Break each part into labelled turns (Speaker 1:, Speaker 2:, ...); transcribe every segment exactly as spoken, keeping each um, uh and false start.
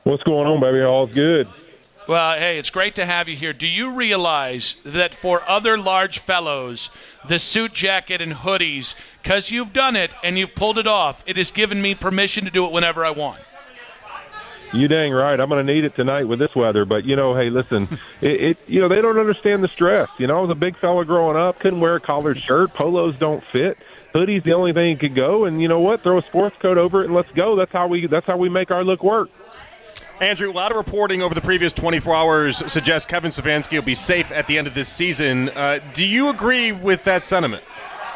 Speaker 1: What's going on, baby? All's good.
Speaker 2: Well, hey, it's great to have you here. Do you realize that for other large fellows, the suit jacket and hoodies, because you've done it and you've pulled it off, it has given me permission to do it whenever I want?
Speaker 1: You dang right. I'm going to need it tonight with this weather. But, you know, hey, listen, it, it you know, they don't understand the stress. You know, I was a big fella growing up, couldn't wear a collared shirt. Polos don't fit. Hoodie's the only thing that could go. And you know what? Throw a sports coat over it and let's go. That's how we that's how we make our look work.
Speaker 3: Andrew, a lot of reporting over the previous twenty-four hours suggests Kevin Stefanski will be safe at the end of this season. Uh, do you agree with that sentiment?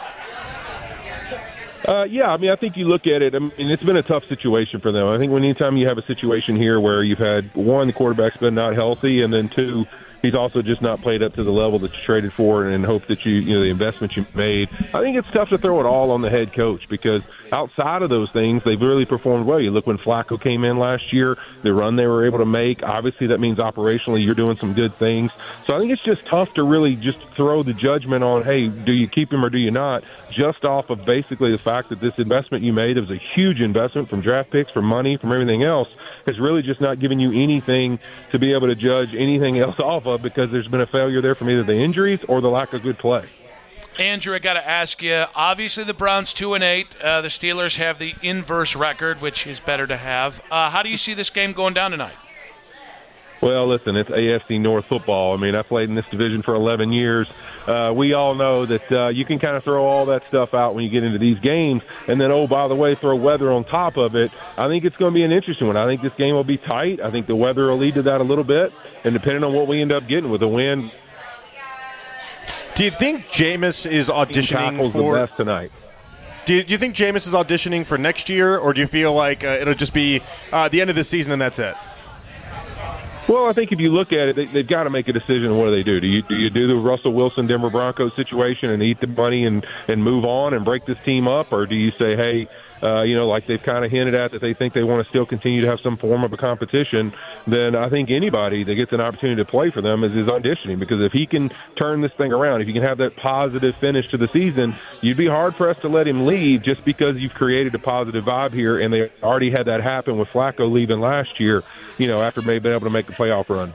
Speaker 1: Uh, yeah, I mean, I think you look at it, I mean, it's been a tough situation for them. I think when anytime you have a situation here where you've had, one, the quarterback's been not healthy, and then two, he's also just not played up to the level that you traded for and hope that you, you know, the investment you made. I think it's tough to throw it all on the head coach because outside of those things, they've really performed well. You look when Flacco came in last year, the run they were able to make. Obviously, that means operationally you're doing some good things. So I think it's just tough to really just throw the judgment on, hey, do you keep him or do you not, just off of basically the fact that this investment you made, it was a huge investment from draft picks, from money, from everything else, has really just not given you anything to be able to judge anything else off of because there's been a failure there from either the injuries or the lack of good play.
Speaker 2: Andrew, I got to ask you, obviously the Browns two and eight. Uh, the Steelers have the inverse record, which is better to have. Uh, how do you see this game going down tonight?
Speaker 1: Well, listen, it's A F C North football. I mean, I played in this division for eleven years. Uh, we all know that uh, you can kind of throw all that stuff out when you get into these games. And then, oh, by the way, throw weather on top of it. I think it's going to be an interesting one. I think this game will be tight. I think the weather will lead to that a little bit. And depending on what we end up getting with the wind.
Speaker 3: Do you think Jameis is auditioning for
Speaker 1: the best tonight?
Speaker 3: Do you, do you think Jameis is auditioning for next year, or do you feel like uh, it'll just be uh, the end of the season and that's it?
Speaker 1: Well, I think if you look at it, they, they've got to make a decision on what do they do. Do you do you do the Russell Wilson Denver Broncos situation and eat the money and, and move on and break this team up, or do you say, hey, uh, you know, like they've kind of hinted at that they think they want to still continue to have some form of a competition, then I think anybody that gets an opportunity to play for them is, is auditioning, because if he can turn this thing around, if you can have that positive finish to the season, you'd be hard-pressed to let him leave just because you've created a positive vibe here, and they already had that happen with Flacco leaving last year, you know, after maybe being able to make the playoff run.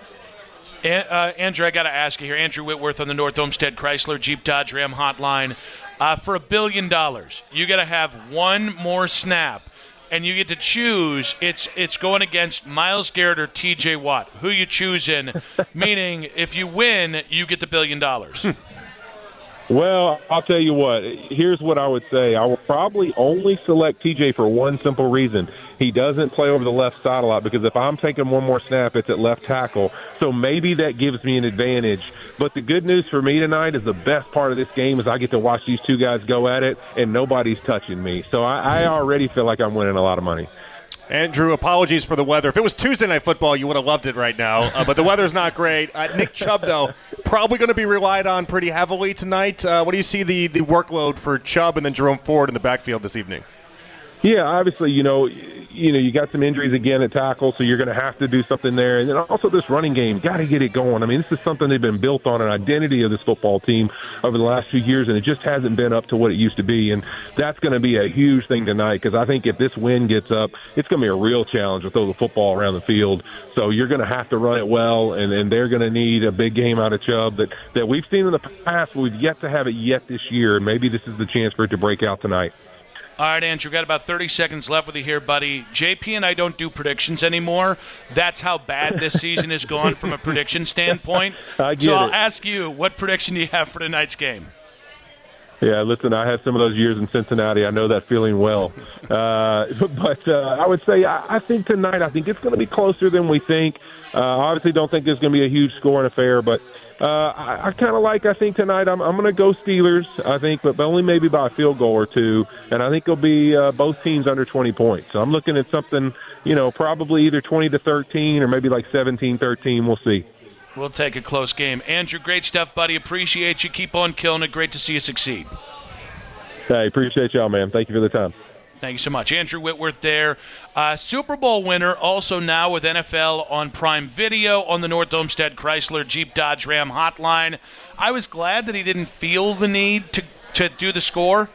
Speaker 2: Uh, Andrew, I got to ask you here. Andrew Whitworth on the North Olmsted Chrysler Jeep Dodge Ram hotline. Uh, for a billion dollars, you got to have one more snap, and you get to choose. It's it's going against Myles Garrett or T J Watt. Who you choosing? Meaning, if you win, you get the billion dollars.
Speaker 1: Well, I'll tell you what. Here's what I would say. I will probably only select T J for one simple reason. He doesn't play over the left side a lot, because if I'm taking one more snap, it's at left tackle. So maybe that gives me an advantage. But the good news for me tonight is the best part of this game is I get to watch these two guys go at it, and nobody's touching me. So I, I already feel like I'm winning a lot of money.
Speaker 3: Andrew, apologies for the weather. If it was Tuesday Night Football, you would have loved it right now. Uh, but the weather's not great. Uh, Nick Chubb, though, probably going to be relied on pretty heavily tonight. Uh, what do you see the, the workload for Chubb and then Jerome Ford in the backfield this evening?
Speaker 1: Yeah, obviously, you know, you know, you got some injuries again at tackle, so you're going to have to do something there. And then also this running game, got to get it going. I mean, this is something they've been built on, an identity of this football team over the last few years, and it just hasn't been up to what it used to be. And that's going to be a huge thing tonight, because I think if this win gets up, it's going to be a real challenge to throw the football around the field. So you're going to have to run it well, and, and they're going to need a big game out of Chubb that, that we've seen in the past, but we've yet to have it yet this year. And maybe this is the chance for it to break out tonight.
Speaker 2: All right, Andrew, got about thirty seconds left with you here, buddy. J P and I don't do predictions anymore. That's how bad this season has gone from a prediction standpoint.
Speaker 1: I get
Speaker 2: so I'll
Speaker 1: it.
Speaker 2: ask you, what prediction do you have for tonight's game?
Speaker 1: Yeah, listen, I had some of those years in Cincinnati. I know that feeling well. Uh, but uh, I would say I, I think tonight, I think it's going to be closer than we think. Uh, obviously don't think there's going to be a huge scoring affair, but uh, I, I kind of like, I think tonight I'm, I'm going to go Steelers, I think, but only maybe by a field goal or two. And I think it'll be uh, both teams under twenty points. So I'm looking at something, you know, probably either twenty to thirteen or maybe like seventeen thirteen. We'll see.
Speaker 2: We'll take a close game. Andrew, great stuff, buddy. Appreciate you. Keep on killing it. Great to see you succeed.
Speaker 1: Hey, appreciate y'all, man. Thank you for the time.
Speaker 2: Thank you so much. Andrew Whitworth there. Uh, Super Bowl winner, also now with N F L on Prime Video on the North Olmsted Chrysler Jeep Dodge Ram hotline. I was glad that he didn't feel the need to, to do the score,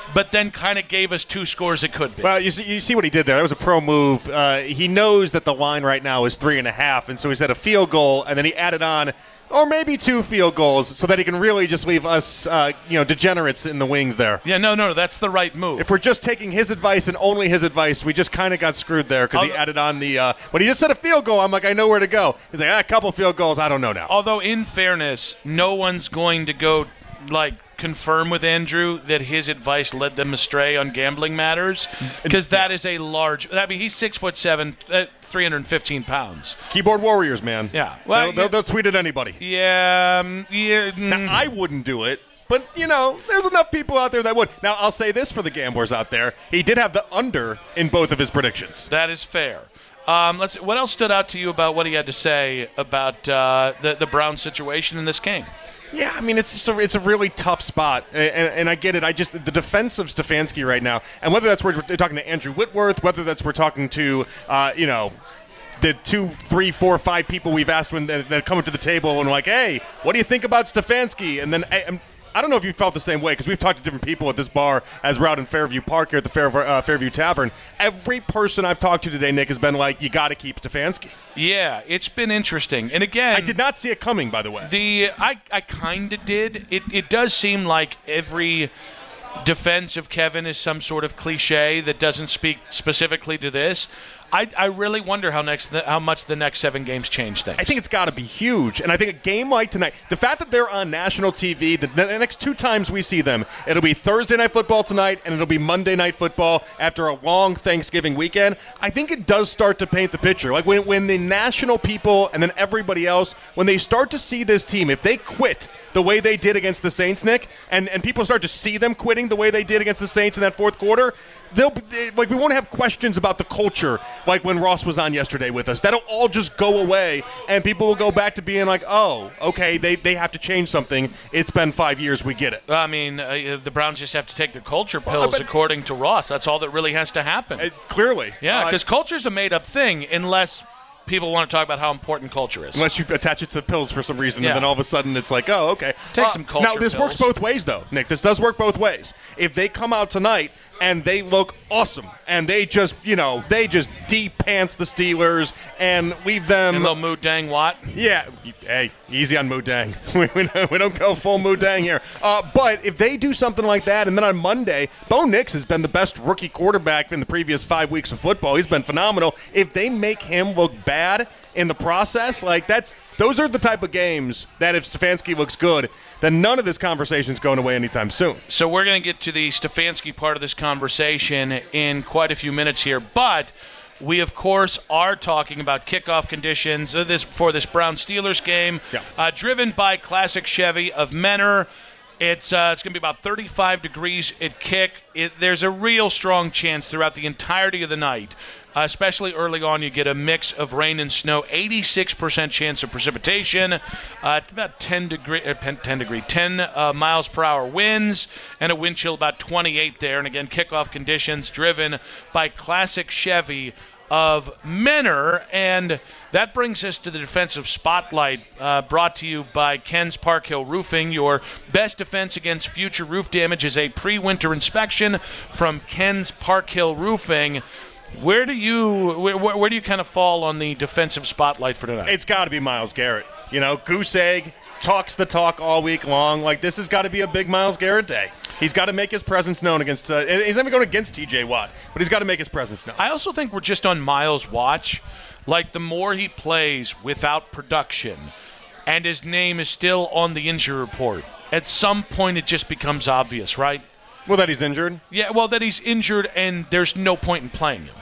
Speaker 2: but then kind of gave us two scores it could be.
Speaker 3: Well, you see, you see what he did there. That was a pro move. Uh, he knows that the line right now is three and a half, and so he's at a field goal, and then he added on, or maybe two field goals, so that he can really just leave us, uh, you know, degenerates in the wings there.
Speaker 2: Yeah, no, no, that's the right move.
Speaker 3: If we're just taking his advice and only his advice, we just kind of got screwed there because he added on the. Uh, when he just said a field goal, I'm like, I know where to go. He's like, ah, a couple field goals, I don't know now.
Speaker 2: Although, in fairness, no one's going to go like. confirm with Andrew that his advice led them astray on gambling matters, because that is a large. I mean, he's six foot seven, uh, three hundred fifteen pounds.
Speaker 3: Keyboard warriors, man.
Speaker 2: Yeah, well,
Speaker 3: they'll, they'll, they'll tweet at anybody.
Speaker 2: Yeah, um, yeah. Mm.
Speaker 3: Now, I wouldn't do it, but you know, there's enough people out there that would. Now, I'll say this for the gamblers out there: he did have the under in both of his predictions.
Speaker 2: That is fair. Um, let's. What else stood out to you about what he had to say about uh, the the Brown situation in this game?
Speaker 3: Yeah, I mean, it's just a, it's a really tough spot, and, and I get it. I just the defense of Stefanski right now, and whether that's we're talking to Andrew Whitworth, whether that's we're talking to, uh, you know, the two, three, four, five people we've asked when that, that come up to the table and like, hey, what do you think about Stefanski? And then I, I'm, I don't know if you felt the same way, because we've talked to different people at this bar as we're out in Fairview Park here at the Fair, uh, Fairview Tavern. Every person I've talked to today, Nick, has been like, you got to keep Stefanski.
Speaker 2: Yeah, it's been interesting. And again,
Speaker 3: I did not see it coming, by the way.
Speaker 2: The I, I kind of did. It, it does seem like every defense of Kevin is some sort of cliche that doesn't speak specifically to this. I, I really wonder how next how much the next seven games change things.
Speaker 3: I think it's got to be huge, and I think a game like tonight, the fact that they're on national T V, the, the next two times we see them, it'll be Thursday Night Football tonight, and it'll be Monday Night Football after a long Thanksgiving weekend. I think it does start to paint the picture. Like when, when the national people and then everybody else, when they start to see this team, if they quit the way they did against the Saints, Nick, and, and people start to see them quitting the way they did against the Saints in that fourth quarter, they'll they, like we won't have questions about the culture like when Ross was on yesterday with us. That'll all just go away, and people will go back to being like, oh, okay, they, they have to change something. It's been five years. We get it.
Speaker 2: I mean, uh, the Browns just have to take their culture pills,
Speaker 3: well, but,
Speaker 2: according to Ross. That's all that really has to happen.
Speaker 3: Uh, clearly.
Speaker 2: Yeah, because
Speaker 3: uh,
Speaker 2: culture's a made-up thing unless people want to talk about how important culture is.
Speaker 3: Unless you attach it to pills for some reason,
Speaker 2: yeah.
Speaker 3: and then all of a sudden it's like, oh, okay.
Speaker 2: Take
Speaker 3: uh,
Speaker 2: some culture
Speaker 3: Now, this
Speaker 2: pills.
Speaker 3: works both ways, though, Nick. This does work both ways. If they come out tonight and they look awesome, and they just, you know, they just de-pants the Steelers and leave them.
Speaker 2: And little Moo Dang Watt.
Speaker 3: Yeah. Hey, easy on Moo Dang. we, we, don't, we don't go full Moo Dang here. Uh, but if they do something like that, and then on Monday, Bo Nix has been the best rookie quarterback in the previous five weeks of football. He's been phenomenal. If they make him look bad in the process, like that's those are the type of games that if Stefanski looks good, then none of this conversation is going away anytime soon.
Speaker 2: So we're going to get to the Stefanski part of this conversation in quite a few minutes here, but we, of course, are talking about kickoff conditions uh, this for this Browns-Steelers game,
Speaker 3: yeah.
Speaker 2: uh, driven by Classic Chevy of Menor. It's uh, it's going to be about thirty-five degrees at kick. It, there's a real strong chance throughout the entirety of the night, uh, especially early on, you get a mix of rain and snow. eighty-six percent chance of precipitation, uh, about ten degree, uh, ten degree, ten uh, miles per hour winds, and a wind chill about twenty-eight there. And again, kickoff conditions driven by Classic Chevy of Menor. And that brings us to the defensive spotlight, uh, brought to you by Ken's Park Hill Roofing. Your best defense against future roof damage is a pre-winter inspection from Ken's Park Hill Roofing. Where do you where, where do you kind of fall on the defensive spotlight for tonight?
Speaker 3: It's got to be Myles Garrett. You know, Goose Egg talks the talk all week long. Like, this has got to be a big Myles Garrett day. He's got to make his presence known against uh, – he's not even going against T J Watt, but he's got to make his presence known.
Speaker 2: I also think we're just on Myles' watch. Like, the more he plays without production and his name is still on the injury report, at some point it just becomes obvious, right?
Speaker 3: Well, that he's injured?
Speaker 2: Yeah, well, that he's injured and there's no point in playing him.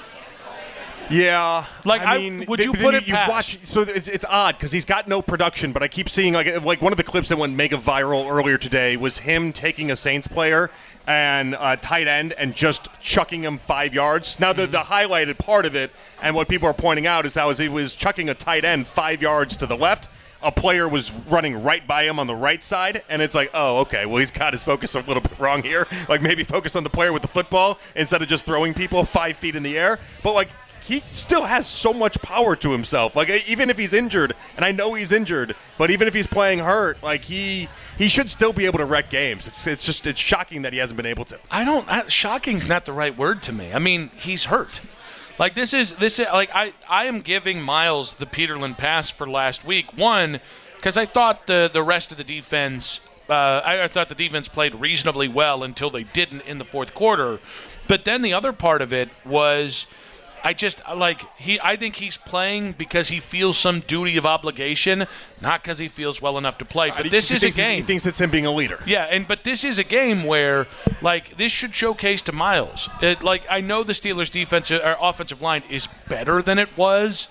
Speaker 3: Yeah,
Speaker 2: like
Speaker 3: I
Speaker 2: I
Speaker 3: mean,
Speaker 2: would you
Speaker 3: then
Speaker 2: put it
Speaker 3: you
Speaker 2: past?
Speaker 3: Watch, so it's, it's odd because he's got no production, but I keep seeing like like one of the clips that went mega viral earlier today was him taking a Saints player and a tight end and just chucking him five yards. Now the mm-hmm. the highlighted part of it and what people are pointing out is how as he was chucking a tight end five yards to the left, a player was running right by him on the right side, and it's like, oh, okay, well, he's got his focus a little bit wrong here. Like, maybe focus on the player with the football instead of just throwing people five feet in the air. But, like, he still has so much power to himself. Like, even if he's injured, and I know he's injured, but even if he's playing hurt, like he he should still be able to wreck games. It's it's just it's shocking that he hasn't been able to.
Speaker 2: I don't. I, shocking's not the right word to me. I mean, he's hurt. Like this is this is like I I am giving Miles the Peterlin pass for last week. One, because I thought the the rest of the defense. Uh, I, I thought the defense played reasonably well until they didn't in the fourth quarter. But then the other part of it was, I just like he. I think he's playing because he feels some duty of obligation, not because he feels well enough to play. But this
Speaker 3: he
Speaker 2: is a
Speaker 3: thinks
Speaker 2: game.
Speaker 3: He thinks it's him being a leader.
Speaker 2: Yeah, and but this is a game where, like, this should showcase to Miles. It, like, I know the Steelers' defensive or offensive line is better than it was.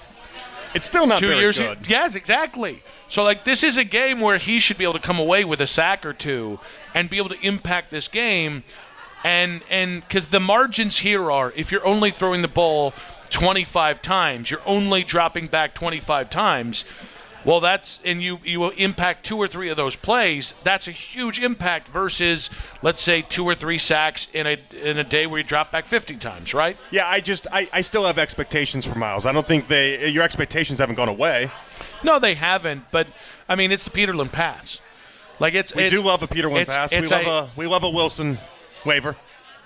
Speaker 3: It's still not
Speaker 2: two
Speaker 3: very
Speaker 2: years.
Speaker 3: good.
Speaker 2: Yes, exactly. So, like, this is a game where he should be able to come away with a sack or two and be able to impact this game. And and because the margins here are, if you're only throwing the ball twenty-five times, you're only dropping back twenty-five times. Well, that's and you you will impact two or three of those plays. That's a huge impact versus, let's say, two or three sacks in a in a day where you drop back fifty times, right?
Speaker 3: Yeah, I just I, I still have expectations for Miles. I don't think they your expectations haven't gone away.
Speaker 2: No, they haven't. But I mean, it's the Peterlin pass. Like it's
Speaker 3: we
Speaker 2: it's,
Speaker 3: do love a Peterlin
Speaker 2: it's,
Speaker 3: pass.
Speaker 2: It's
Speaker 3: we love
Speaker 2: a,
Speaker 3: a we love a Wilson waiver.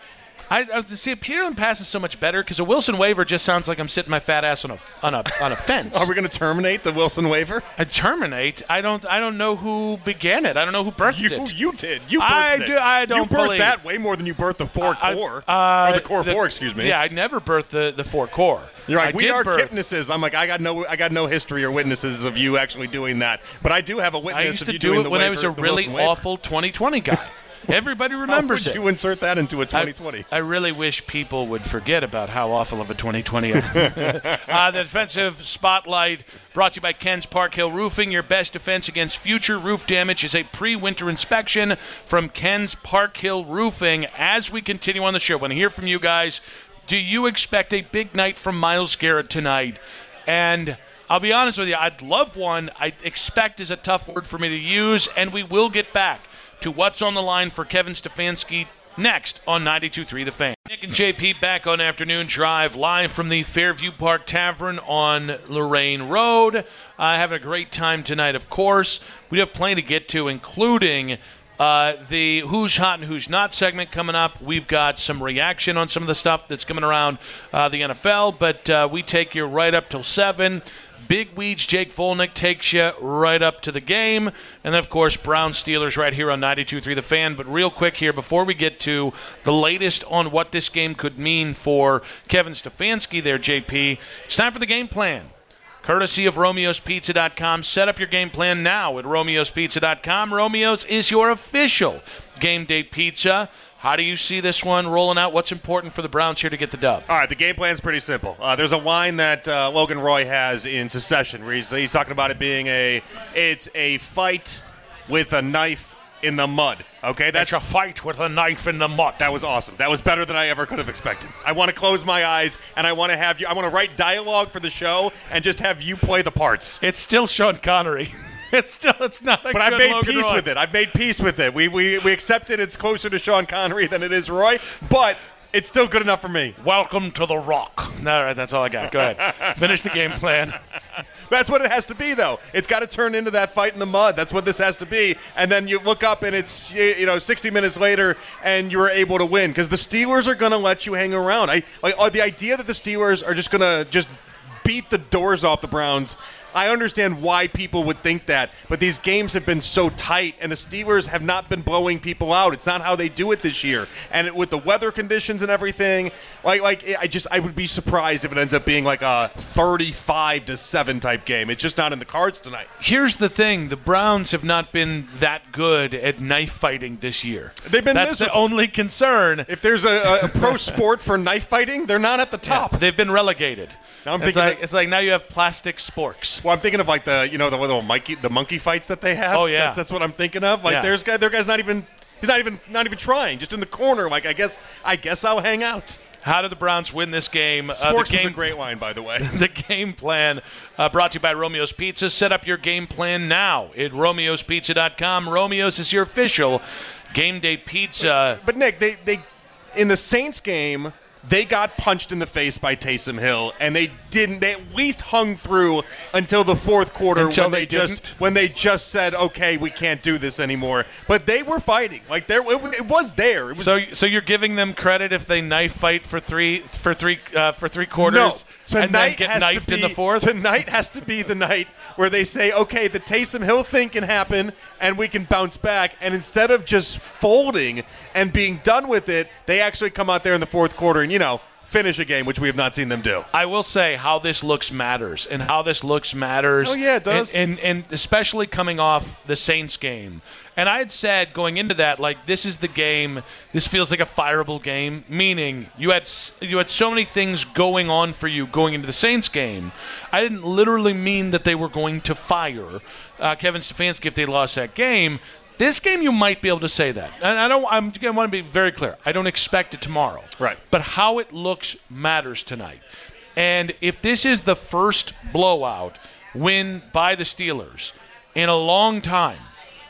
Speaker 2: I, I see a Peterlin pass is so much better because a Wilson waiver just sounds like I'm sitting my fat ass on a on a on a fence.
Speaker 3: Are we going to terminate the Wilson waiver?
Speaker 2: I terminate? I don't. I don't know who began it. I don't know who birthed
Speaker 3: You
Speaker 2: it.
Speaker 3: you did. You birthed
Speaker 2: I
Speaker 3: it.
Speaker 2: do. I don't
Speaker 3: You birthed
Speaker 2: believe
Speaker 3: that way more than you birthed the four
Speaker 2: I-
Speaker 3: core
Speaker 2: uh,
Speaker 3: or the core
Speaker 2: the-
Speaker 3: four. Excuse me.
Speaker 2: Yeah, I never birthed the, the four core.
Speaker 3: You're right.
Speaker 2: I
Speaker 3: We
Speaker 2: did
Speaker 3: are
Speaker 2: birth.
Speaker 3: witnesses. I'm like, I got no, I got no history or witnesses of you actually doing that. But I do have a witness
Speaker 2: I used
Speaker 3: of
Speaker 2: to
Speaker 3: you
Speaker 2: do
Speaker 3: doing
Speaker 2: it
Speaker 3: the
Speaker 2: when I
Speaker 3: waiver,
Speaker 2: was a
Speaker 3: the
Speaker 2: really
Speaker 3: Wilson waiver.
Speaker 2: awful twenty twenty guy. Everybody
Speaker 3: How
Speaker 2: remembers
Speaker 3: would
Speaker 2: it.
Speaker 3: you insert that into a twenty twenty?
Speaker 2: I, I really wish people would forget about how awful of a twenty twenty I am. uh, the defensive spotlight brought to you by Ken's Park Hill Roofing. Your best defense against future roof damage is a pre-winter inspection from Ken's Park Hill Roofing. As we continue on the show, I want to hear from you guys. Do you expect a big night from Myles Garrett tonight? And I'll be honest with you, I'd love one. I expect is a tough word for me to use, and we will get back to what's on the line for Kevin Stefanski next on ninety-two point three The Fan. Nick and J P back on Afternoon Drive, live from the Fairview Park Tavern on Lorraine Road. Uh, having a great time tonight, of course. We have plenty to get to, including uh, the Who's Hot and Who's Not segment coming up. We've got some reaction on some of the stuff that's coming around uh, the N F L, but uh, we take you right up till seven. Big Weeds Jake Volnick takes you right up to the game. And then, of course, Brown Steelers right here on ninety-two point three The Fan. But real quick here, before we get to the latest on what this game could mean for Kevin Stefanski there, J P, it's time for the game plan. Courtesy of Romeo's Pizza dot com. Set up your game plan now at Romeo's Pizza dot com. Romeo's is your official game day pizza. How do you see this one rolling out? What's important for the Browns here to get the dub?
Speaker 3: All right, the game plan's pretty simple. Uh, there's a line that uh, Logan Roy has in Secession where he's, he's talking about it being a it's a fight with a knife in the mud. Okay, that's
Speaker 2: a fight with a knife in the mud.
Speaker 3: That was awesome. That was better than I ever could have expected. I want to close my eyes and I want to have you. I want to write dialogue for the show and just have you play the parts.
Speaker 2: It's still Sean Connery. It's still, it's not a
Speaker 3: But I've
Speaker 2: good
Speaker 3: made
Speaker 2: Logan
Speaker 3: peace
Speaker 2: Roy.
Speaker 3: with it. I've made peace with it. We, we we accept it. It's closer to Sean Connery than it is Roy, but it's still good enough for me.
Speaker 2: Welcome to the Rock. All right, that's all I got. Go ahead. Finish the game plan.
Speaker 3: That's what it has to be, though. It's got to turn into that fight in the mud. That's what this has to be. And then you look up, and it's you know sixty minutes later, and you're able to win because the Steelers are going to let you hang around. I like uh, the idea that the Steelers are just going to just beat the doors off the Browns. I understand why people would think that, but these games have been so tight, and the Steelers have not been blowing people out. It's not how they do it this year. And it, with the weather conditions and everything, like, like I just I would be surprised if it ends up being like a thirty-five to seven type game. It's just not in the cards tonight.
Speaker 2: Here's the thing: the Browns have not been that good at knife fighting this year.
Speaker 3: They've been
Speaker 2: That's
Speaker 3: miserable.
Speaker 2: the only concern.
Speaker 3: If there's a, a pro sport for knife fighting, they're not at the top.
Speaker 2: Yeah, they've been relegated.
Speaker 3: Now I'm
Speaker 2: it's
Speaker 3: thinking
Speaker 2: like
Speaker 3: of-
Speaker 2: it's like now you have plastic sporks.
Speaker 3: Well, I'm thinking of like the you know the little monkey the monkey fights that they have.
Speaker 2: Oh, yeah.
Speaker 3: that's, that's what I'm thinking of. Like
Speaker 2: Yeah.
Speaker 3: there's guy, their guy's not even he's not even not even trying, just in the corner. Like I guess I guess I'll hang out.
Speaker 2: How do the Browns win this game?
Speaker 3: Sporks
Speaker 2: uh, the
Speaker 3: was
Speaker 2: game
Speaker 3: a great line, by the way.
Speaker 2: The game plan uh, brought to you by Romeo's Pizza. Set up your game plan now at Romeo's Pizza dot com. Romeo's is your official game day pizza.
Speaker 3: But Nick, they they in the Saints game, they got punched in the face by Taysom Hill, and they didn't. They at least hung through until the fourth quarter
Speaker 2: until
Speaker 3: when they,
Speaker 2: they
Speaker 3: just when they just said, "Okay, we can't do this anymore." But they were fighting. Like there, it, it was there. It was,
Speaker 2: so, so you're giving them credit if they knife fight for three for three uh, for three quarters,
Speaker 3: no. Tonight
Speaker 2: and then get
Speaker 3: has
Speaker 2: knifed
Speaker 3: to be,
Speaker 2: in the fourth.
Speaker 3: Tonight has to be the night where they say, "Okay, the Taysom Hill thing can happen, and we can bounce back." And instead of just folding and being done with it, they actually come out there in the fourth quarter and, you know, finish a game, which we have not seen them do.
Speaker 2: I will say how this looks matters, and how this looks matters.
Speaker 3: Oh, yeah, it does.
Speaker 2: And, and, and especially coming off the Saints game. And I had said going into that, like, this is the game, this feels like a fireable game, meaning you had you had so many things going on for you going into the Saints game. I didn't literally mean that they were going to fire uh, Kevin Stefanski if they lost that game. This game, you might be able to say that, and I don't. I'm going to want to be very clear. I don't expect it tomorrow,
Speaker 3: right?
Speaker 2: But how it looks matters tonight. And if this is the first blowout win by the Steelers in a long time,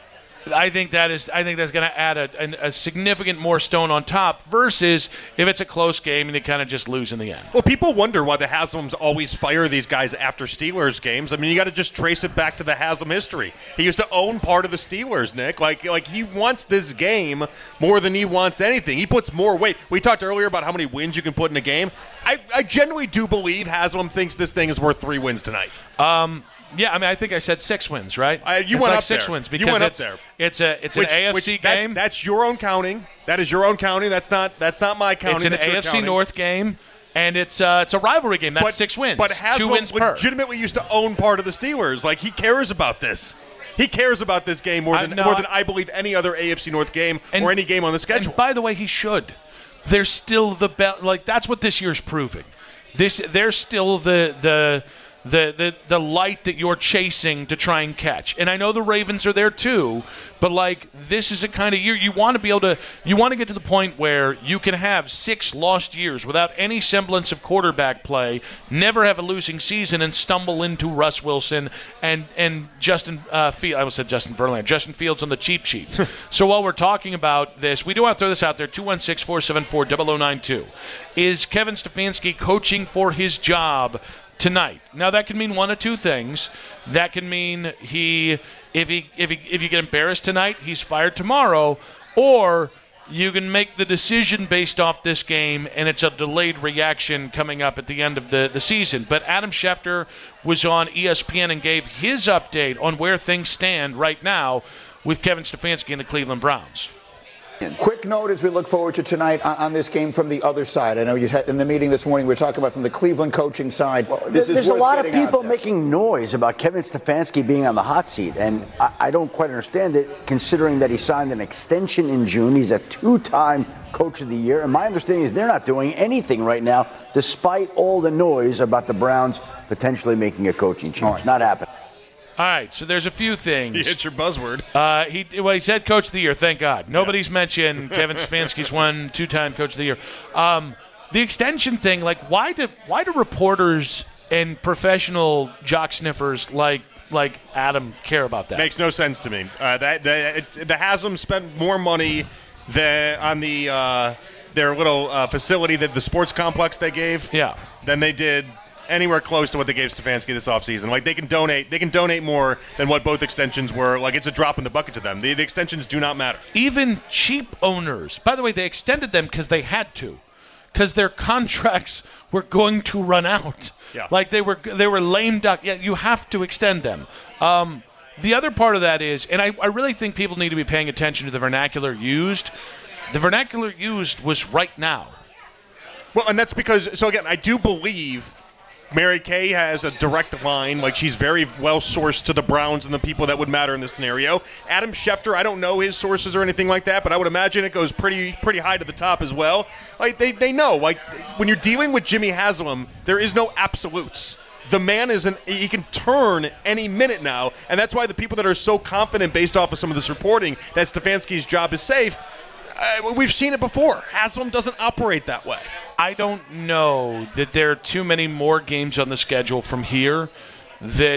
Speaker 2: I think that is. I think that's going to add a, a significant more stone on top. Versus if it's a close game and they kind of just lose in the end.
Speaker 3: Well, people wonder why the Haslams always fire these guys after Steelers games. I mean, you got to just trace it back to the Haslam history. He used to own part of the Steelers, Nick. Like, like he wants this game more than he wants anything. He puts more weight. We talked earlier about how many wins you can put in a game. I, I genuinely do believe Haslam thinks this thing is worth three wins tonight.
Speaker 2: Um. Yeah, I mean, I think I said six wins, right?
Speaker 3: Uh, you
Speaker 2: it's
Speaker 3: went
Speaker 2: like
Speaker 3: up
Speaker 2: six
Speaker 3: there.
Speaker 2: wins because
Speaker 3: you went
Speaker 2: it's,
Speaker 3: up there.
Speaker 2: It's a it's
Speaker 3: which,
Speaker 2: an A F C
Speaker 3: which,
Speaker 2: game.
Speaker 3: That's, that's your own counting. That is your own counting. That's not that's not my counting.
Speaker 2: It's an
Speaker 3: that's
Speaker 2: A
Speaker 3: your
Speaker 2: F C
Speaker 3: counting.
Speaker 2: North game, and it's uh, it's a rivalry game. That's
Speaker 3: but,
Speaker 2: six wins.
Speaker 3: But
Speaker 2: Two
Speaker 3: Haslam
Speaker 2: wins per.
Speaker 3: legitimately used to own part of the Steelers. Like he cares about this. He cares about this game more than
Speaker 2: I, no,
Speaker 3: more than I believe any other A F C North game
Speaker 2: and,
Speaker 3: or any game on the schedule.
Speaker 2: And by the way, he should. They're still the best. Like that's what this year's proving. This they're still the the. The, the the light that you're chasing to try and catch. And I know the Ravens are there too, but like this is a kind of year you want to be able to you want to get to the point where you can have six lost years without any semblance of quarterback play, never have a losing season, and stumble into Russ Wilson and and Justin uh, Fields. I almost said Justin Verlander, Justin Fields on the cheap sheet. So while we're talking about this, we do want to throw this out there. two one six, four seven four, zero zero nine two. Is Kevin Stefanski coaching for his job tonight? Now that can mean one of two things. That can mean he, if he, if he, if you get embarrassed tonight, he's fired tomorrow, or you can make the decision based off this game, and it's a delayed reaction coming up at the end of the, the season. But Adam Schefter was on E S P N and gave his update on where things stand right now with Kevin Stefanski and the Cleveland Browns.
Speaker 4: Quick note as we look forward to tonight on, on this game from the other side. I know you had in the meeting this morning we were talking about from the Cleveland coaching side. Well, this
Speaker 5: There's
Speaker 4: is
Speaker 5: a lot of people
Speaker 4: there.
Speaker 5: making noise about Kevin Stefanski being on the hot seat, and I, I don't quite understand it, considering that he signed an extension in June. He's a two-time Coach of the Year, and my understanding is they're not doing anything right now, despite all the noise about the Browns potentially making a coaching change. Right. Not happening.
Speaker 2: All right, so there's a few things.
Speaker 3: You hit your buzzword.
Speaker 2: Uh, he well, he said Coach of the Year. Thank God. Nobody's yeah. mentioned Kevin Stefanski's one two-time Coach of the Year. Um, the extension thing, like, why do why do reporters and professional jock sniffers like like Adam care about that?
Speaker 3: Makes no sense to me. Uh, that, that it, the Haslam spent more money than on the uh, their little uh, facility, that the sports complex they gave.
Speaker 2: Yeah.
Speaker 3: Than they did anywhere close to what they gave Stefanski this offseason. Like, they can donate they can donate more than what both extensions were. Like, it's a drop in the bucket to them. The, the extensions do not matter.
Speaker 2: Even cheap owners. By the way, they extended them because they had to. Because their contracts were going to run out.
Speaker 3: Yeah.
Speaker 2: Like, they were they were lame duck. Yeah, you have to extend them. Um, the other part of that is, and I, I really think people need to be paying attention to the vernacular used. The vernacular used was right now.
Speaker 3: Well, and that's because, so again, I do believe Mary Kay has a direct line. Like, she's very well sourced to the Browns and the people that would matter in this scenario. Adam Schefter, I don't know his sources or anything like that, but I would imagine it goes pretty pretty high to the top as well. Like, they, they know. Like, when you're dealing with Jimmy Haslam, there is no absolutes. The man is an he can turn any minute now, and that's why the people that are so confident based off of some of this reporting that Stefanski's job is safe, uh, we've seen it before. Haslam doesn't operate that way.
Speaker 2: I don't know that there are too many more games on the schedule from here that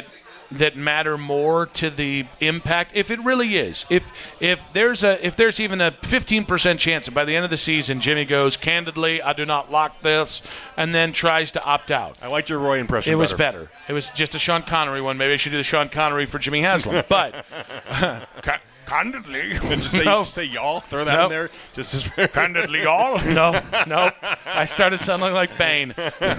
Speaker 2: that matter more to the impact? If it really is, if if there's a if there's even a fifteen percent chance that by the end of the season Jimmy goes, candidly, I do not lock this, and then tries to opt out.
Speaker 3: I liked your Roy impression.
Speaker 2: It
Speaker 3: better.
Speaker 2: was better. It was just a Sean Connery one. Maybe I should do the Sean Connery for Jimmy Haslam. But ca- candidly,
Speaker 3: and just say,
Speaker 2: no.
Speaker 3: just say y'all. Throw that
Speaker 2: Nope.
Speaker 3: in there. Just as
Speaker 2: Candidly, y'all? No, no. I started sounding like Bane.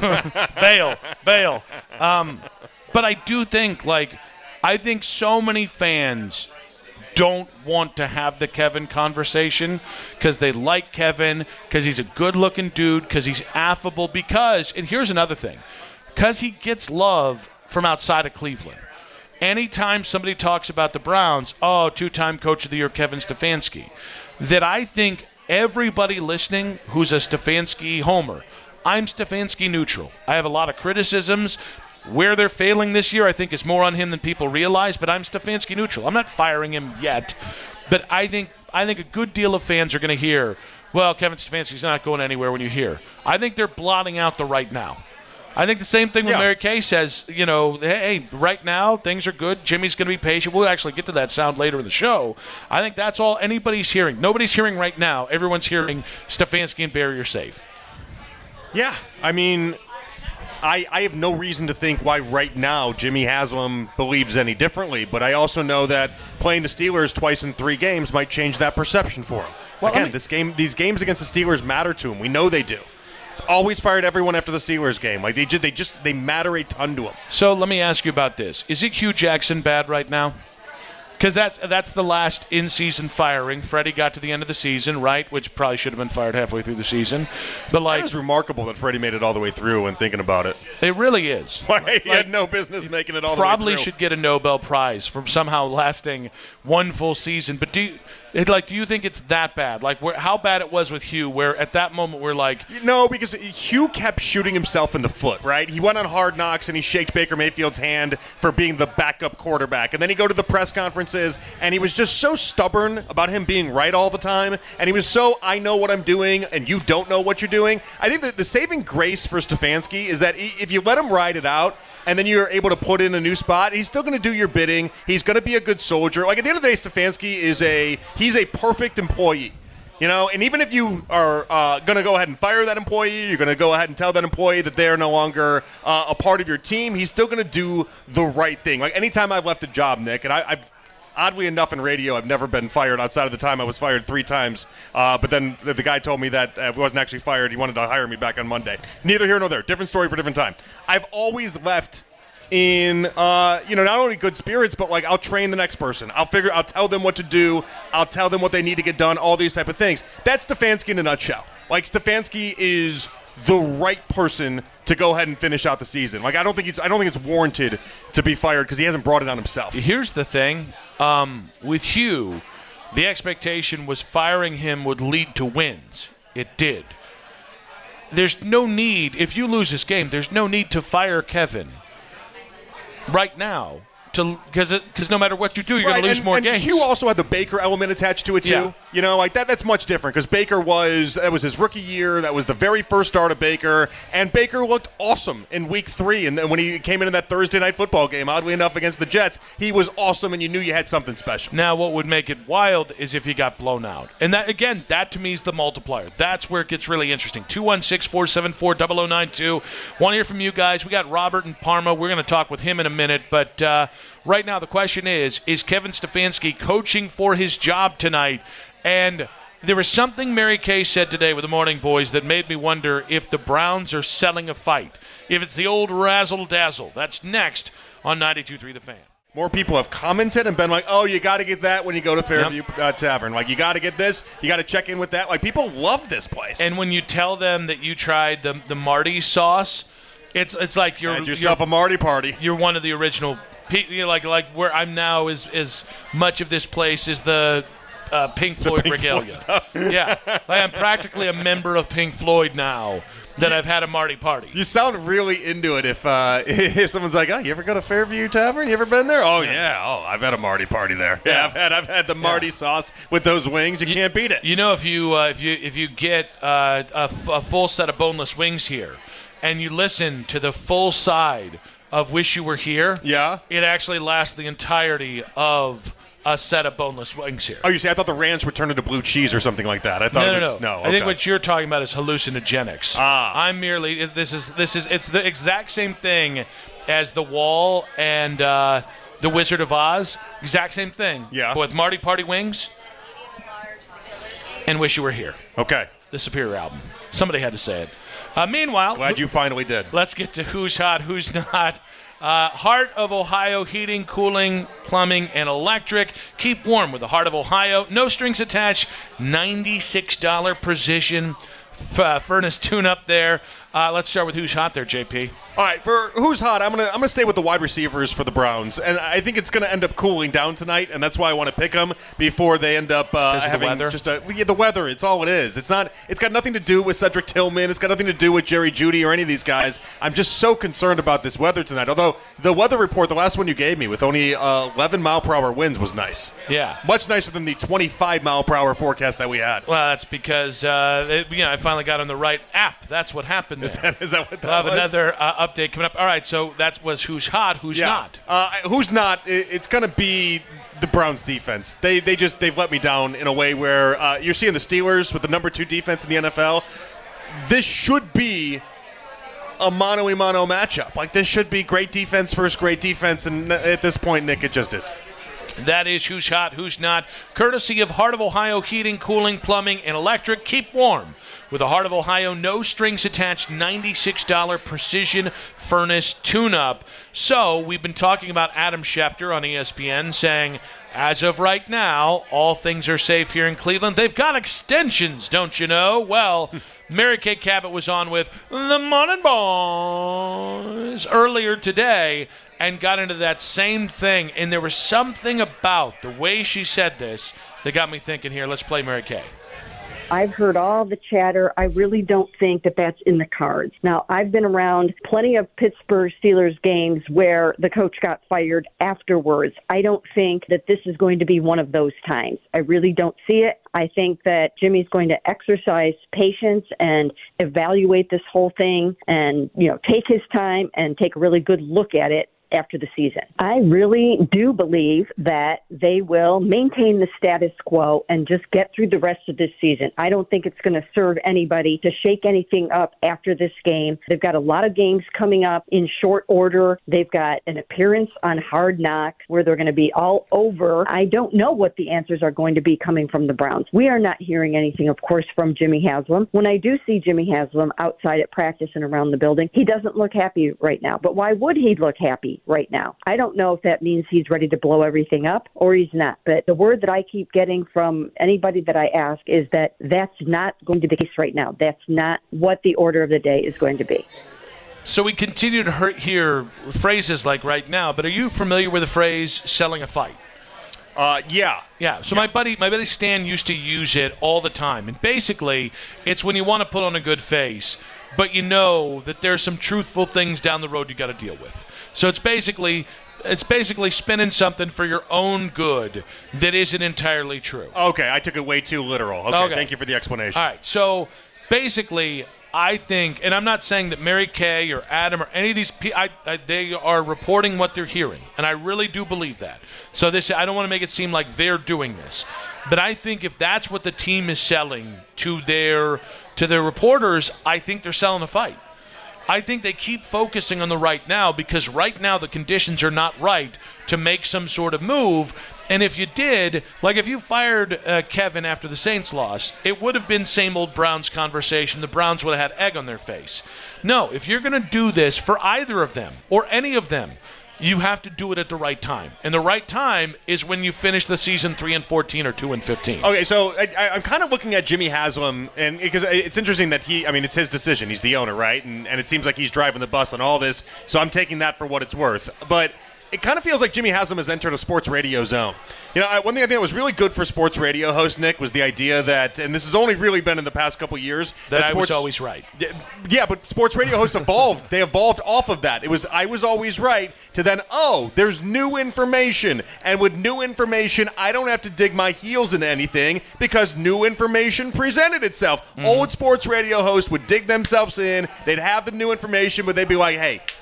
Speaker 2: Bale, Bale. Um, but I do think, like, I think so many fans don't want to have the Kevin conversation because they like Kevin, because he's a good-looking dude, because he's affable, because, and here's another thing, because he gets love from outside of Cleveland. Anytime somebody talks about the Browns, oh, two-time Coach of the Year Kevin Stefanski, that I think everybody listening who's a Stefanski homer, I'm Stefanski neutral. I have a lot of criticisms. Where they're failing this year, I think, is more on him than people realize, but I'm Stefanski neutral. I'm not firing him yet, but I think I think a good deal of fans are going to hear, well, Kevin Stefanski's not going anywhere when you hear. I think they're blotting out the right now. I think the same thing when
Speaker 3: yeah.
Speaker 2: Mary Kay says, you know, hey, right now, things are good. Jimmy's going to be patient. We'll actually get to that sound later in the show. I think that's all anybody's hearing. Nobody's hearing right now. Everyone's hearing Stefanski and Barry are safe.
Speaker 3: Yeah, I mean, I, I have no reason to think why right now Jimmy Haslam believes any differently, but I also know that playing the Steelers twice in three games might change that perception for him. Well, Again, I mean, this game, these games against the Steelers matter to him. We know they do. It's always fired everyone after the Steelers game. Like they just, they just they matter a ton to him.
Speaker 2: So let me ask you about this. Is it Hugh Jackson bad right now? Because that, that's the last in-season firing. Freddie got to the end of the season, right, which probably should have been fired halfway through the season. But like,
Speaker 3: it is remarkable that Freddie made it all the way through when thinking about it.
Speaker 2: It really is.
Speaker 3: Why he
Speaker 2: like,
Speaker 3: had no business making it all the way through.
Speaker 2: Probably should get a Nobel Prize for somehow lasting one full season. But do you, it, like, do you think it's that bad? Like, where, how bad it was with Hugh, where at that moment we're like...
Speaker 3: No, because Hugh kept shooting himself in the foot, right? He went on Hard Knocks and he shaked Baker Mayfield's hand for being the backup quarterback. And then he go to the press conferences and he was just so stubborn about him being right all the time. And he was so, I know what I'm doing and you don't know what you're doing. I think that the saving grace for Stefanski is that if you let him ride it out, and then you're able to put in a new spot, he's still going to do your bidding. He's going to be a good soldier. Like, at the end of the day, Stefanski is a he's a perfect employee. You know, and even if you are uh, going to go ahead and fire that employee, you're going to go ahead and tell that employee that they're no longer uh, a part of your team, he's still going to do the right thing. Like, anytime I've left a job, Nick, and I, I've oddly enough, in radio, I've never been fired outside of the time I was fired three times. Uh, but then the guy told me that uh, if I wasn't actually fired, he wanted to hire me back on Monday. Neither here nor there. Different story for different time. I've always left in, uh, you know, not only good spirits, but, like, I'll train the next person. I'll figure, I'll tell them what to do. I'll tell them what they need to get done, all these type of things. That's Stefanski in a nutshell. Like, Stefanski is the right person to go ahead and finish out the season. Like, I don't think it's I don't think it's warranted to be fired because he hasn't brought it on himself.
Speaker 2: Here's the thing. Um, with Hugh, the expectation was firing him would lead to wins. It did. There's no need, if you lose this game, there's no need to fire Kevin right now. Because because no matter what you do, you're
Speaker 3: right,
Speaker 2: going to lose
Speaker 3: and,
Speaker 2: more
Speaker 3: and
Speaker 2: games.
Speaker 3: Hugh also had the Baker element attached to it, too.
Speaker 2: Yeah.
Speaker 3: You know, like that. That's much different because Baker was, that was his rookie year. That was the very first start of Baker. And Baker looked awesome in week three. And then when he came into that Thursday night football game, oddly enough, against the Jets, he was awesome and you knew you had something special.
Speaker 2: Now, what would make it wild is if he got blown out. And that, again, that to me is the multiplier. That's where it gets really interesting. two one six, four seven four, zero zero nine two. Want to hear from you guys. We got Robert in Parma. We're going to talk with him in a minute. But uh, right now, the question is, is Kevin Stefanski coaching for his job tonight? And there was something Mary Kay said today with the Morning Boys that made me wonder if the Browns are selling a fight. If it's the old razzle-dazzle. That's next on ninety-two point three The Fan.
Speaker 3: More people have commented and been like, oh, you got to get that when you go to Fairview yep. uh, Tavern. Like, you got to get this. You got to check in with that. Like, people love this place.
Speaker 2: And when you tell them that you tried the, the Marty sauce, it's it's like you're...
Speaker 3: Had yourself
Speaker 2: you're,
Speaker 3: a Marty party.
Speaker 2: You're one of the original... You know, like like where I'm now is is much of this place is the uh, Pink Floyd
Speaker 3: Pink
Speaker 2: regalia.
Speaker 3: Floyd
Speaker 2: yeah, like I'm practically a member of Pink Floyd now that I've had a Marty party.
Speaker 3: You sound really into it if uh, if someone's like, oh, you ever go to Fairview Tavern? You ever been there? Oh yeah, oh I've had a Marty party there. Yeah, yeah I've had I've had the Marty yeah. sauce with those wings. You, you can't beat it.
Speaker 2: You know, if you uh, if you if you get uh, a, f- a full set of boneless wings here, and you listen to the full side of Wish You Were Here,
Speaker 3: Yeah.
Speaker 2: it actually lasts the entirety of a set of boneless wings here.
Speaker 3: Oh, you see, I thought the ranch would turn into blue cheese or something like that. I thought
Speaker 2: No,
Speaker 3: it
Speaker 2: no,
Speaker 3: was
Speaker 2: no.
Speaker 3: no.
Speaker 2: I think
Speaker 3: okay.
Speaker 2: what you're talking about is hallucinogenics.
Speaker 3: Ah.
Speaker 2: I'm merely this is this is it's the exact same thing as The Wall and uh, The Wizard of Oz. Exact same thing.
Speaker 3: Yeah.
Speaker 2: But with Marty Party Wings and Wish You Were Here.
Speaker 3: Okay.
Speaker 2: The Superior album. Somebody had to say it. Uh, meanwhile,
Speaker 3: Glad you finally did.
Speaker 2: let's get to who's hot, who's not. Uh, Heart of Ohio Heating, Cooling, Plumbing, and Electric. Keep warm with the Heart of Ohio. No strings attached. ninety-six dollars precision f- uh, furnace tune-up there. Uh, let's start with who's hot there, J P.
Speaker 3: All right, for who's hot, I'm gonna I'm gonna stay with the wide receivers for the Browns, and I think it's gonna end up cooling down tonight, and that's why I want to pick them before they end up uh,
Speaker 2: Because of the
Speaker 3: having
Speaker 2: weather?
Speaker 3: just a yeah, the weather. It's all it is. It's not. It's got nothing to do with Cedric Tillman. It's got nothing to do with Jerry Jeudy or any of these guys. I'm just so concerned about this weather tonight. Although the weather report, the last one you gave me with only uh, eleven mile per hour winds, was nice.
Speaker 2: Yeah.
Speaker 3: much nicer than the twenty-five mile per hour forecast that we had.
Speaker 2: Well, that's because uh, it, you know I finally got on the right app. That's what happened there.
Speaker 3: Is that, is that what that
Speaker 2: We'll have
Speaker 3: was?
Speaker 2: another uh, update coming up. All right, so that was who's hot, who's
Speaker 3: Yeah.
Speaker 2: not.
Speaker 3: Uh, who's not? It, it's going to be the Browns defense. They they just they've let me down in a way where uh, you're seeing the Steelers with the number two defense in the N F L. This should be a mano-a-mano matchup. Like this should be great defense versus great defense, and at this point, Nick, it just is.
Speaker 2: That is who's hot, who's not. Courtesy of Heart of Ohio Heating, Cooling, Plumbing, and Electric. Keep warm with the Heart of Ohio no strings attached ninety-six dollars precision furnace tune-up. So we've been talking about Adam Schefter on E S P N saying, as of right now, all things are safe here in Cleveland. They've got extensions, don't you know? Well, Mary Kay Cabot was on with the Morning Boys earlier today and got into that same thing. And there was something about the way she said this that got me thinking here. Let's play Mary Kay.
Speaker 6: I've heard all the chatter. I really don't think that that's in the cards. Now, I've been around plenty of Pittsburgh Steelers games where the coach got fired afterwards. I don't think that this is going to be one of those times. I really don't see it. I think that Jimmy's going to exercise patience and evaluate this whole thing and, you know, take his time and take a really good look at it after the season. I really do believe that they will maintain the status quo and just get through the rest of this season. I don't think it's going to serve anybody to shake anything up after this game. They've got a lot of games coming up in short order. They've got an appearance on Hard Knocks where they're going to be all over. I don't know what the answers are going to be coming from the Browns. We are not hearing anything, of course, from Jimmy Haslam. When I do see Jimmy Haslam outside at practice and around the building, he doesn't look happy right now. But why would he look happy right now? I don't know if that means he's ready to blow everything up or he's not. But the word that I keep getting from anybody that I ask is that that's not going to be the case right now. That's not what the order of the day is going to be.
Speaker 2: So we continue to hear phrases like right now, but are you familiar with the phrase selling a fight?
Speaker 3: Uh, yeah.
Speaker 2: Yeah, so yeah. my buddy my buddy Stan used to use it all the time. And basically, it's when you want to put on a good face, but you know that there's some truthful things down the road you got to deal with. So it's basically it's basically spinning something for your own good that isn't entirely true.
Speaker 3: Okay, I took it way too literal. Okay,
Speaker 2: Okay.
Speaker 3: thank you for the explanation.
Speaker 2: All right, so basically, I think, and I'm not saying that Mary Kay or Adam or any of these people, I, I, they are reporting what they're hearing, and I really do believe that. So this, I don't want to make it seem like they're doing this, but I think if that's what the team is selling to their to their reporters, I think they're selling a fight. I think they keep focusing on the right now because right now the conditions are not right to make some sort of move. And if you did, like if you fired uh, Kevin after the Saints loss, it would have been same old Browns conversation. The Browns would have had egg on their face. No, if you're going to do this for either of them or any of them, you have to do it at the right time. And the right time is when you finish the season three and fourteen or two and fifteen.
Speaker 3: Okay, so I, I, I'm kind of looking at Jimmy Haslam, and because it's interesting that he, I mean, it's his decision. He's the owner, right? And, and it seems like he's driving the bus on all this, so I'm taking that for what it's worth. But it kind of feels like Jimmy Haslam has entered a sports radio zone. You know, I, one thing I think that was really good for sports radio host, Nick, was the idea that, and this has only really been in the past couple years,
Speaker 2: that,
Speaker 3: that
Speaker 2: I
Speaker 3: sports,
Speaker 2: was always right.
Speaker 3: Yeah, but sports radio hosts evolved. They evolved off of that. It was I was always right to then, oh, there's new information. And with new information, I don't have to dig my heels into anything because new information presented itself. Mm-hmm. Old sports radio hosts would dig themselves in. They'd have the new information, but they'd be like, hey,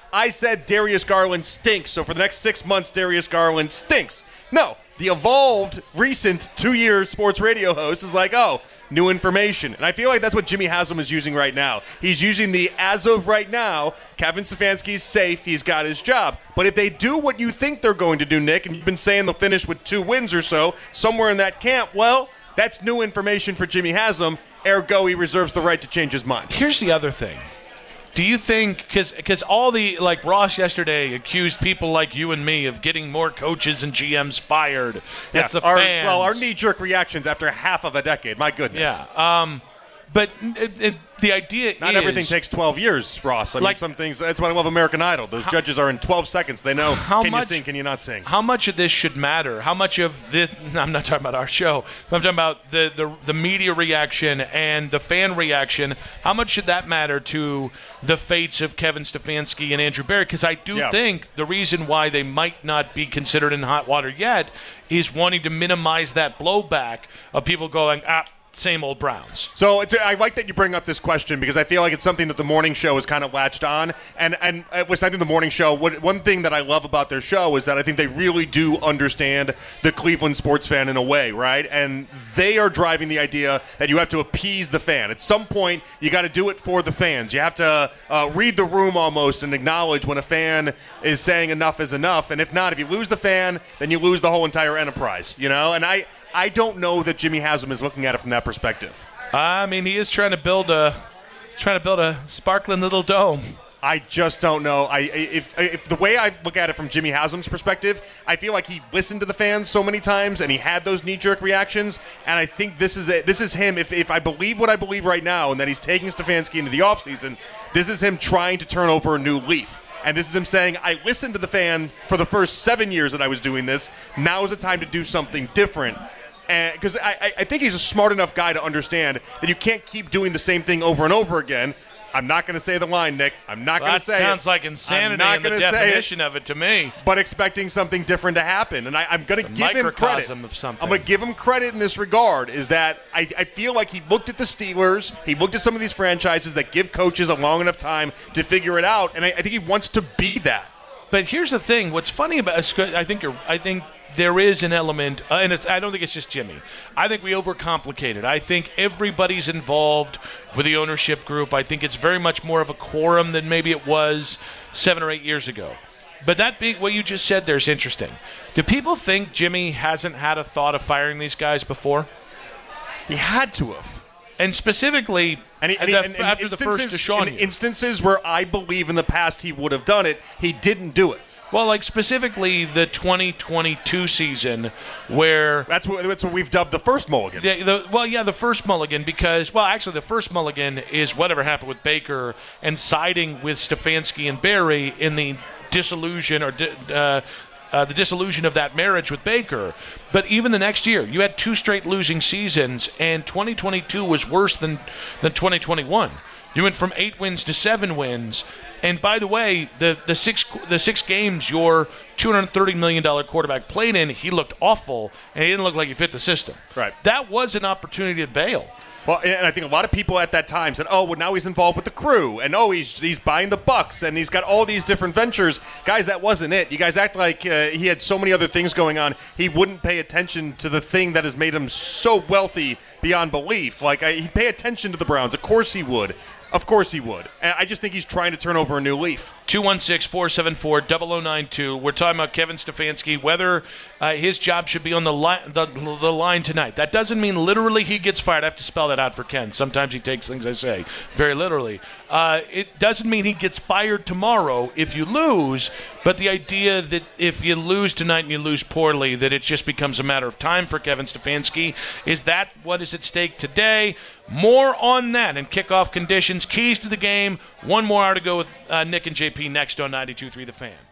Speaker 3: I said Darius Garland stinks, so for the next six months, Darius Garland stinks. No, the evolved, recent two-year sports radio host is like, oh, new information. And I feel like that's what Jimmy Haslam is using right now. He's using the as of right now, Kevin Stefanski's safe, he's got his job. But if they do what you think they're going to do, Nick, and you've been saying they'll finish with two wins or so, somewhere in that camp, well, that's new information for Jimmy Haslam. Ergo, he reserves the right to change his mind.
Speaker 2: Here's the other thing. Do you think, because all the, like Ross yesterday accused people like you and me of getting more coaches and G Ms fired. That's
Speaker 3: yeah,
Speaker 2: the
Speaker 3: our,
Speaker 2: fans.
Speaker 3: Well, our knee-jerk reactions after half of a decade, my goodness.
Speaker 2: Yeah. Um, but it, it, the idea
Speaker 3: Not
Speaker 2: is.
Speaker 3: Not everything takes twelve years, Ross. I
Speaker 2: like,
Speaker 3: mean, some things, that's why I love American Idol. Those how, judges are in twelve seconds. They know,
Speaker 2: how
Speaker 3: can
Speaker 2: much,
Speaker 3: you sing, can you not sing?
Speaker 2: How much of this should matter? How much of this, I'm not talking about our show, but I'm talking about the, the, the media reaction and the fan reaction. How much should that matter to the fates of Kevin Stefanski and Andrew Berry? Because I do
Speaker 3: yeah.
Speaker 2: think the reason why they might not be considered in hot water yet is wanting to minimize that blowback of people going, ah, same old Browns.
Speaker 3: So it's, I like that you bring up this question because I feel like it's something that the morning show has kind of latched on. And and it was, I think the morning show, what, one thing that I love about their show is that I think they really do understand the Cleveland sports fan in a way, right? And they are driving the idea that you have to appease the fan. At some point, you got to do it for the fans. You have to uh, read the room almost and acknowledge when a fan is saying enough is enough. And if not, if you lose the fan, then you lose the whole entire enterprise, you know? And I... I don't know that Jimmy Haslam is looking at it from that perspective.
Speaker 2: I mean, he is trying to build a trying to build a sparkling little dome.
Speaker 3: I just don't know. I if if the way I look at it from Jimmy Haslam's perspective, I feel like he listened to the fans so many times and he had those knee-jerk reactions. And I think this is it. This is him. If if I believe what I believe right now, and that he's taking Stefanski into the offseason, this is him trying to turn over a new leaf. And this is him saying, I listened to the fan for the first seven years that I was doing this. Now is the time to do something different. Because I, I think he's a smart enough guy to understand that you can't keep doing the same thing over and over again. I'm not going to say the line, Nick. I'm not
Speaker 2: well,
Speaker 3: going to say it.
Speaker 2: That sounds like insanity
Speaker 3: I'm
Speaker 2: in the
Speaker 3: not
Speaker 2: definition of it to me.
Speaker 3: But expecting something different to happen. And I, I'm going to give him credit.
Speaker 2: Of something.
Speaker 3: I'm going to give him credit in this regard, is that I, I feel like he looked at the Steelers, he looked at some of these franchises that give coaches a long enough time to figure it out, and I, I think he wants to be that.
Speaker 2: But here's the thing. What's funny about I think you're I think there is an element, uh, and it's, I don't think it's just Jimmy. I think we overcomplicate it. I think everybody's involved with the ownership group. I think it's very much more of a quorum than maybe it was seven or eight years ago. But that being what you just said there is interesting. Do people think Jimmy hasn't had a thought of firing these guys before?
Speaker 3: He had to have.
Speaker 2: And specifically,
Speaker 3: and he, and
Speaker 2: the,
Speaker 3: he, and, and
Speaker 2: after the first Deshaun
Speaker 3: in
Speaker 2: year.
Speaker 3: instances where I believe in the past he would have done it, he didn't do it.
Speaker 2: Well, like specifically the twenty twenty-two season, where
Speaker 3: that's what that's what we've dubbed the first mulligan.
Speaker 2: The, the, well, yeah, the first mulligan because well, actually, the first mulligan is whatever happened with Baker and siding with Stefanski and Berry in the disillusion or uh, uh, the disillusion of that marriage with Baker. But even the next year, you had two straight losing seasons, and twenty twenty-two was worse than than twenty twenty-one. You went from eight wins to seven wins. And by the way, the, the six the six games your two hundred thirty million dollars quarterback played in, he looked awful, and he didn't look like he fit the system.
Speaker 3: Right.
Speaker 2: That was an opportunity to bail.
Speaker 3: Well, and I think a lot of people at that time said, oh, well, now he's involved with the crew, and oh, he's he's buying the Bucks, and he's got all these different ventures. Guys, that wasn't it. You guys act like uh, he had so many other things going on, he wouldn't pay attention to the thing that has made him so wealthy beyond belief. Like, I, he'd pay attention to the Browns. Of course he would. Of course he would. And I just think he's trying to turn over a new leaf.
Speaker 2: two one six, four seven four, zero zero nine two. We're talking about Kevin Stefanski, whether uh, his job should be on the, li- the, the line tonight. That doesn't mean literally he gets fired. I have to spell that out for Ken. Sometimes he takes things I say very literally. Uh, it doesn't mean he gets fired tomorrow if you lose, but the idea that if you lose tonight and you lose poorly, that it just becomes a matter of time for Kevin Stefanski. Is that what is at stake today? More on that and kickoff conditions, keys to the game. One more hour to go with uh, Nick and J P next on ninety-two point three The Fan.